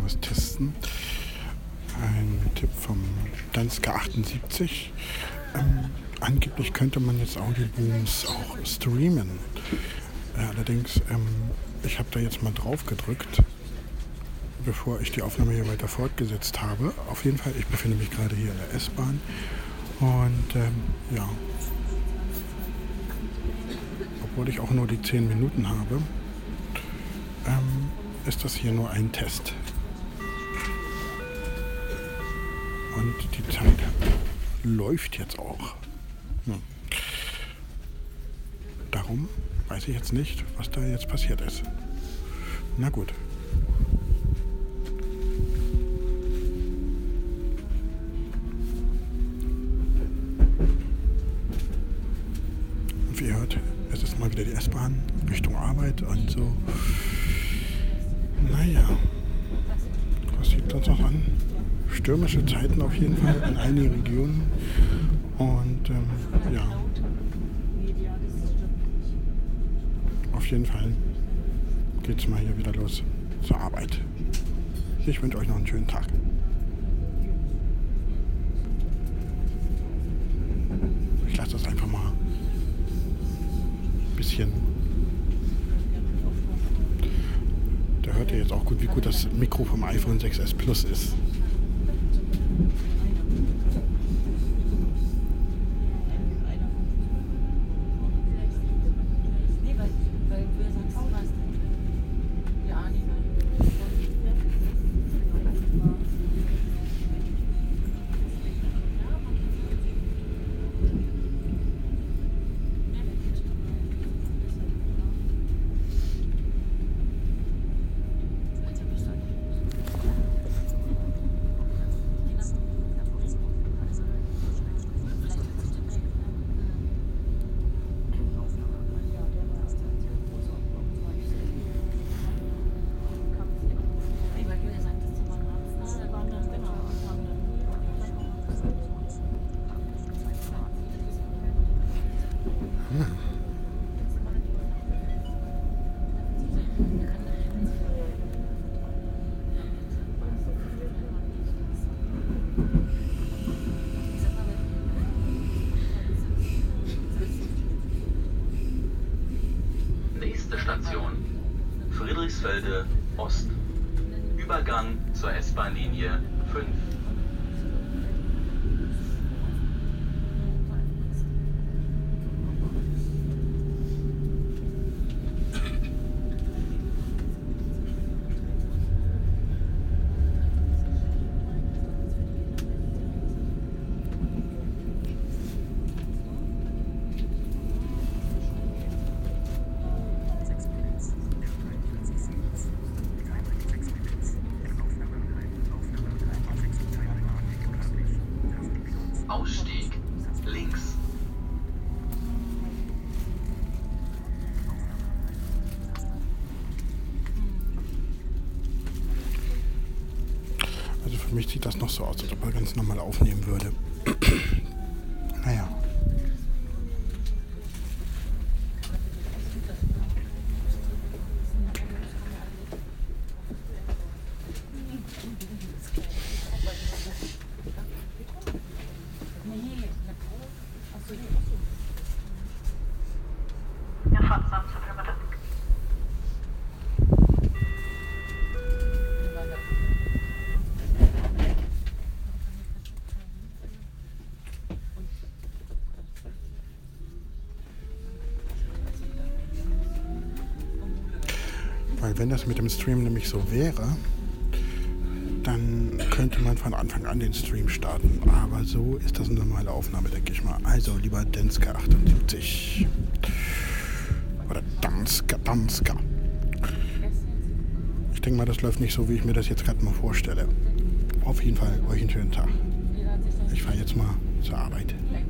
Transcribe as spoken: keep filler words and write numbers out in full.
was testen. Ein Tipp vom Danska achtundsiebzig. Ähm, angeblich könnte man jetzt Audiobooms auch streamen. Äh, allerdings, ähm, ich habe da jetzt mal drauf gedrückt, bevor ich die Aufnahme hier weiter fortgesetzt habe. Auf jeden Fall, ich befinde mich gerade hier in der S-Bahn. Und ähm, ja, obwohl ich auch nur die zehn Minuten habe, ähm, ist das hier nur ein Test. Und die Zeit läuft jetzt auch. Ja. Darum weiß ich jetzt nicht, was da jetzt passiert ist. Na gut. Und wie ihr hört, es ist mal wieder die S-Bahn Richtung Arbeit und so. Naja, was sieht uns noch an? Stürmische Zeiten auf jeden Fall in einigen Regionen. Und ähm, ja, auf jeden Fall geht's mal hier wieder los zur Arbeit. Ich wünsche euch noch einen schönen Tag. Ich lasse das einfach mal ein bisschen. Da hört ihr jetzt auch gut, wie gut das Mikro vom iPhone sechs S Plus ist. Station Friedrichsfelde Ost. Übergang zur S-Bahn-Linie fünf. Ausstieg links. Also für mich sieht das noch so aus, als ob er ganz normal aufnehmen würde. Naja. Ja, Fahrtsamt zu viel bitte. Weil wenn das mit dem Stream nämlich so wäre, dann könnte man von Anfang an den Stream starten. Aber so ist das eine normale Aufnahme, denke ich mal. Also lieber Danska achtundsiebzig. Oder Danska, Danska. Ich denke mal, das läuft nicht so, wie ich mir das jetzt gerade mal vorstelle. Auf jeden Fall euch einen schönen Tag. Ich fahre jetzt mal zur Arbeit.